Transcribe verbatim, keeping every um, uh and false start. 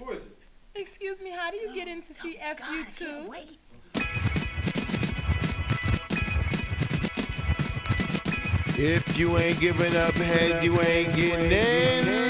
Excuse me, how do you get into see F U two? If you ain't giving up head, you ain't getting in.